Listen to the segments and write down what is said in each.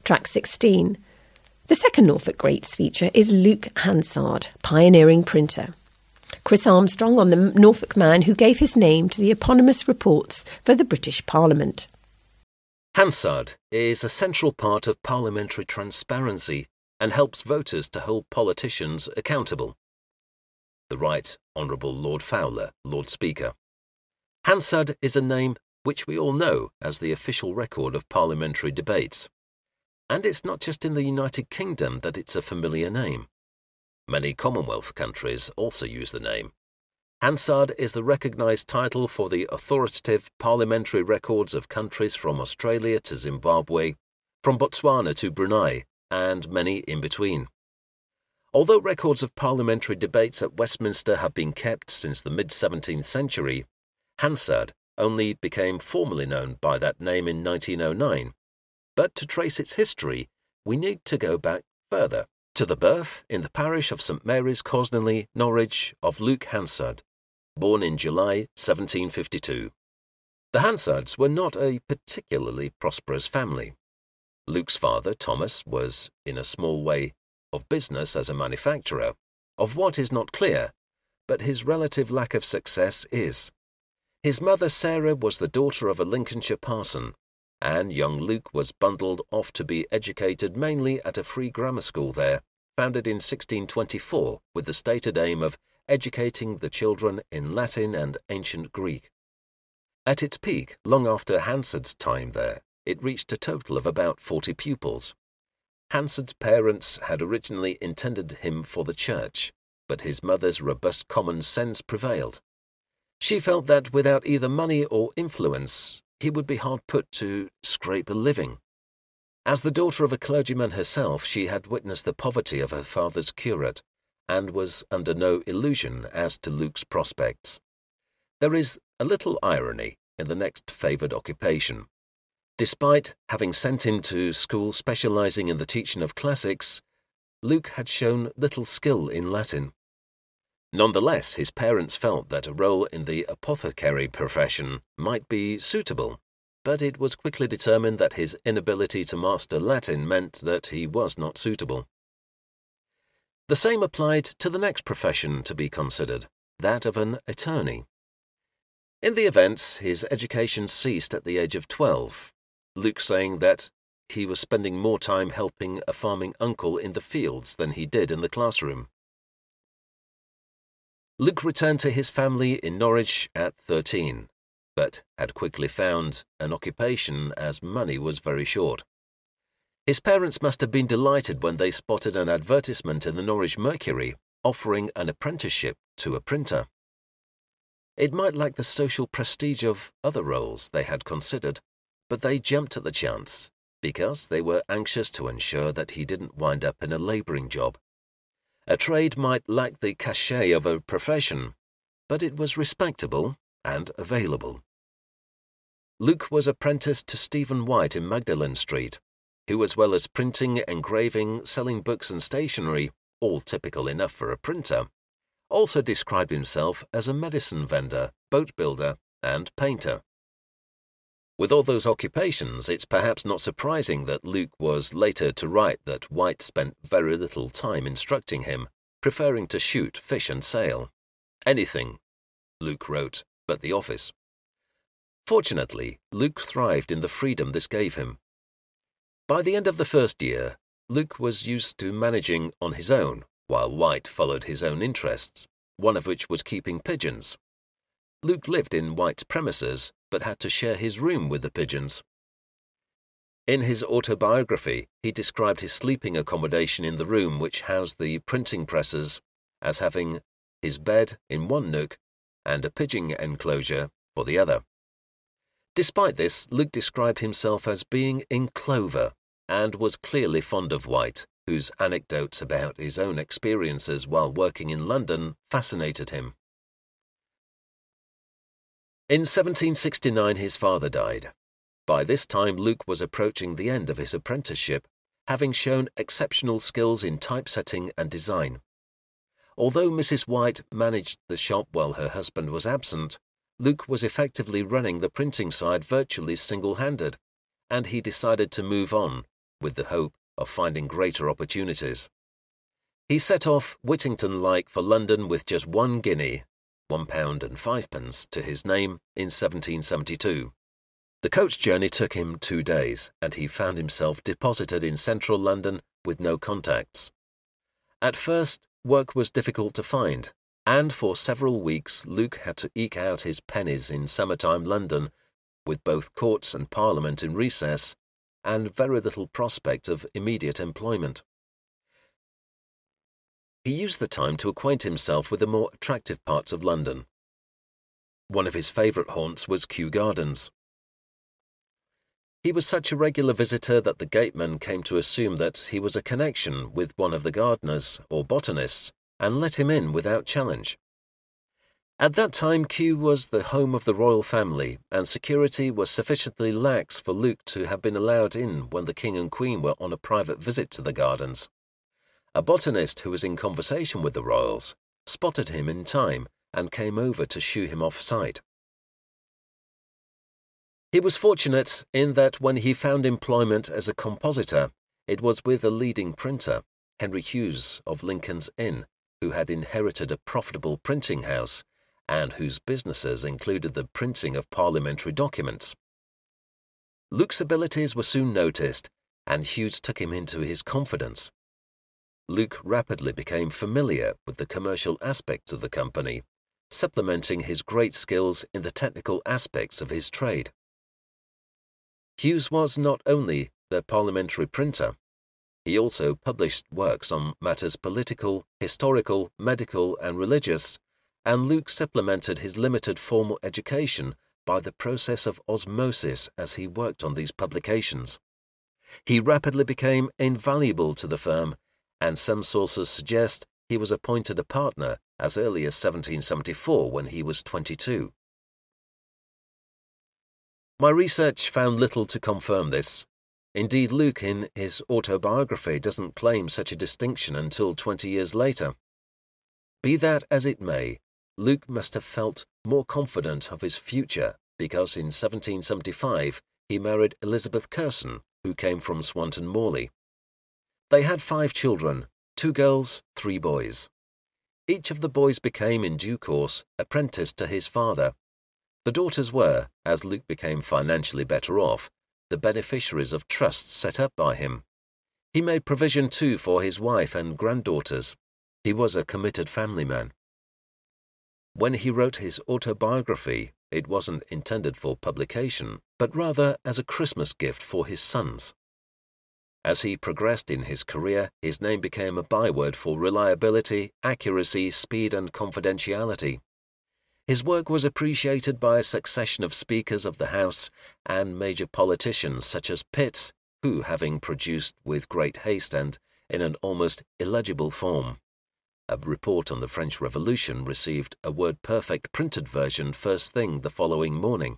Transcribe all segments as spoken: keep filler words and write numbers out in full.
Track sixteen. The second Norfolk Greats feature is Luke Hansard, pioneering printer. Chris Armstrong on the Norfolk man who gave his name to the eponymous reports for the British Parliament. Hansard is a central part of parliamentary transparency and helps voters to hold politicians accountable. The Right Honourable Lord Fowler, Lord Speaker. Hansard is a name which we all know as the official record of parliamentary debates. And it's not just in the United Kingdom that it's a familiar name. Many Commonwealth countries also use the name. Hansard is the recognised title for the authoritative parliamentary records of countries from Australia to Zimbabwe, from Botswana to Brunei, and many in between. Although records of parliamentary debates at Westminster have been kept since the mid-seventeenth century, Hansard only became formally known by that name in nineteen oh nine. But to trace its history, we need to go back further, to the birth in the parish of St Mary's Cosnelly, Norwich, of Luke Hansard, born in July seventeen fifty-two. The Hansards were not a particularly prosperous family. Luke's father, Thomas, was, in a small way, of business as a manufacturer, of what is not clear, but his relative lack of success is. His mother, Sarah, was the daughter of a Lincolnshire parson, and young Luke was bundled off to be educated mainly at a free grammar school there, founded in sixteen twenty-four with the stated aim of educating the children in Latin and ancient Greek. At its peak, long after Hansard's time there, it reached a total of about forty pupils. Hansard's parents had originally intended him for the church, but his mother's robust common sense prevailed. She felt that without either money or influence, he would be hard put to scrape a living. As the daughter of a clergyman herself, she had witnessed the poverty of her father's curate, and was under no illusion as to Luke's prospects. There is a little irony in the next favoured occupation. Despite having sent him to school specialising in the teaching of classics, Luke had shown little skill in Latin. Nonetheless, his parents felt that a role in the apothecary profession might be suitable, but it was quickly determined that his inability to master Latin meant that he was not suitable. The same applied to the next profession to be considered, that of an attorney. In the event, his education ceased at the age of twelve, Luke saying that he was spending more time helping a farming uncle in the fields than he did in the classroom. Luke returned to his family in Norwich at thirteen, but had quickly found an occupation as money was very short. His parents must have been delighted when they spotted an advertisement in the Norwich Mercury offering an apprenticeship to a printer. It might lack the social prestige of other roles they had considered, but they jumped at the chance because they were anxious to ensure that he didn't wind up in a labouring job. A trade might lack the cachet of a profession, but it was respectable and available. Luke was apprenticed to Stephen White in Magdalen Street, who, as well as printing, engraving, selling books and stationery, all typical enough for a printer, also described himself as a medicine vendor, boat builder, and painter. With all those occupations, it's perhaps not surprising that Luke was later to write that White spent very little time instructing him, preferring to shoot, fish and sail. Anything, Luke wrote, but the office. Fortunately, Luke thrived in the freedom this gave him. By the end of the first year, Luke was used to managing on his own, while White followed his own interests, one of which was keeping pigeons. Luke lived in White's premises, but had to share his room with the pigeons. In his autobiography, he described his sleeping accommodation in the room which housed the printing presses as having his bed in one nook and a pigeon enclosure for the other. Despite this, Luke described himself as being in clover and was clearly fond of White, whose anecdotes about his own experiences while working in London fascinated him. In seventeen sixty-nine his father died. By this time Luke was approaching the end of his apprenticeship, having shown exceptional skills in typesetting and design. Although Missus White managed the shop while her husband was absent, Luke was effectively running the printing side virtually single-handed, and he decided to move on with the hope of finding greater opportunities. He set off Whittington-like for London with just one guinea, one pound and fivepence, to his name in seventeen seventy-two. The coach journey took him two days, and he found himself deposited in central London with no contacts. At first, work was difficult to find, and for several weeks Luke had to eke out his pennies in summertime London, with both courts and Parliament in recess, and very little prospect of immediate employment. He used the time to acquaint himself with the more attractive parts of London. One of his favourite haunts was Kew Gardens. He was such a regular visitor that the gateman came to assume that he was a connection with one of the gardeners or botanists, and let him in without challenge. At that time, Kew was the home of the royal family, and security was sufficiently lax for Luke to have been allowed in when the king and queen were on a private visit to the gardens. A botanist who was in conversation with the royals spotted him in time and came over to shoo him off sight. He was fortunate in that when he found employment as a compositor, it was with a leading printer, Henry Hughes of Lincoln's Inn, who had inherited a profitable printing house and whose businesses included the printing of parliamentary documents. Luke's abilities were soon noticed, and Hughes took him into his confidence. Luke rapidly became familiar with the commercial aspects of the company, supplementing his great skills in the technical aspects of his trade. Hughes was not only the parliamentary printer, he also published works on matters political, historical, medical, and religious, and Luke supplemented his limited formal education by the process of osmosis as he worked on these publications. He rapidly became invaluable to the firm, and some sources suggest he was appointed a partner as early as seventeen seventy-four when he was twenty-two. My research found little to confirm this. Indeed, Luke, in his autobiography, doesn't claim such a distinction until twenty years later. Be that as it may, Luke must have felt more confident of his future because in seventeen seventy-five he married Elizabeth Curson, who came from Swanton Morley. They had five children, two girls, three boys. Each of the boys became, in due course, apprenticed to his father. The daughters were, as Luke became financially better off, the beneficiaries of trusts set up by him. He made provision too for his wife and granddaughters. He was a committed family man. When he wrote his autobiography, it wasn't intended for publication, but rather as a Christmas gift for his sons. As he progressed in his career, his name became a byword for reliability, accuracy, speed, and confidentiality. His work was appreciated by a succession of speakers of the House and major politicians such as Pitt, who, having produced with great haste and in an almost illegible form a report on the French Revolution, received a word-perfect printed version first thing the following morning.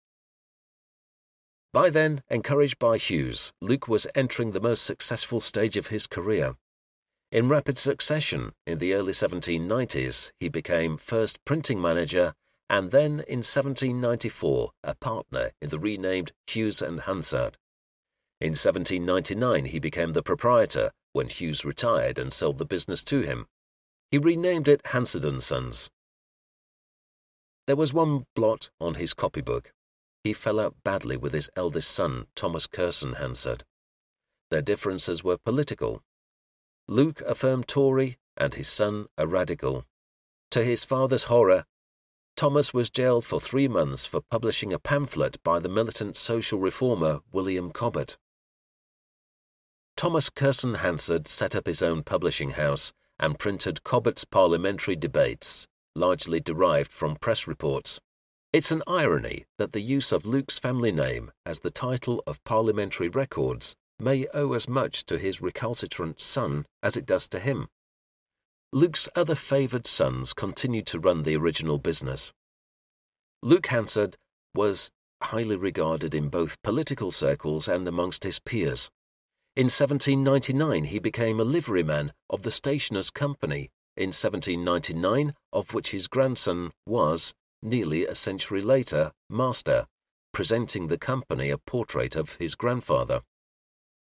By then, encouraged by Hughes, Luke was entering the most successful stage of his career. In rapid succession, in the early seventeen nineties, he became first printing manager and then, in seventeen ninety-four, a partner in the renamed Hughes and Hansard. In seventeen ninety-nine, he became the proprietor when Hughes retired and sold the business to him. He renamed it Hansard and Sons. There was one blot on his copybook. He fell out badly with his eldest son, Thomas Curson Hansard. Their differences were political. Luke a firm Tory and his son a radical. To his father's horror, Thomas was jailed for three months for publishing a pamphlet by the militant social reformer William Cobbett. Thomas Curson Hansard set up his own publishing house and printed Cobbett's Parliamentary Debates, largely derived from press reports. It's an irony that the use of Luke's family name as the title of parliamentary records may owe as much to his recalcitrant son as it does to him. Luke's other favoured sons continued to run the original business. Luke Hansard was highly regarded in both political circles and amongst his peers. In seventeen ninety-nine he became a liveryman of the Stationers' Company, in seventeen ninety-nine of which his grandson was, nearly a century later, master, presenting the company a portrait of his grandfather.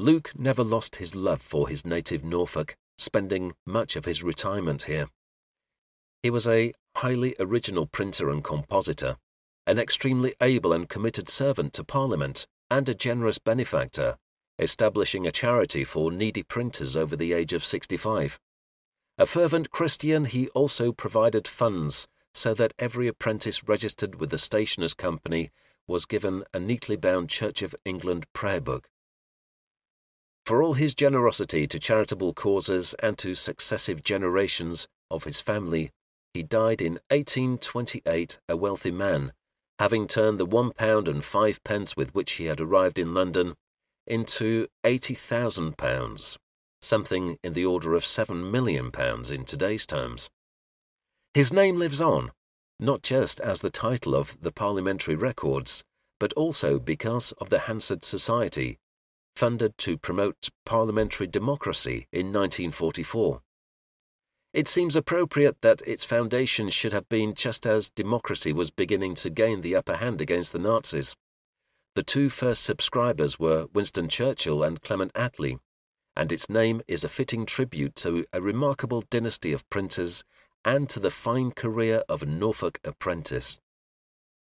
Luke never lost his love for his native Norfolk, spending much of his retirement here. He was a highly original printer and compositor, an extremely able and committed servant to Parliament, and a generous benefactor, establishing a charity for needy printers over the age of sixty-five. A fervent Christian, he also provided funds so that every apprentice registered with the Stationers' Company was given a neatly bound Church of England prayer book. For all his generosity to charitable causes and to successive generations of his family, he died in eighteen twenty-eight a wealthy man, having turned the one pound and five pence with which he had arrived in London into eighty thousand pounds, something in the order of seven million pounds in today's terms. His name lives on, not just as the title of the Parliamentary Records, but also because of the Hansard Society, funded to promote parliamentary democracy in nineteen forty-four. It seems appropriate that its foundation should have been just as democracy was beginning to gain the upper hand against the Nazis. The two first subscribers were Winston Churchill and Clement Attlee, and its name is a fitting tribute to a remarkable dynasty of printers and to the fine career of a Norfolk apprentice.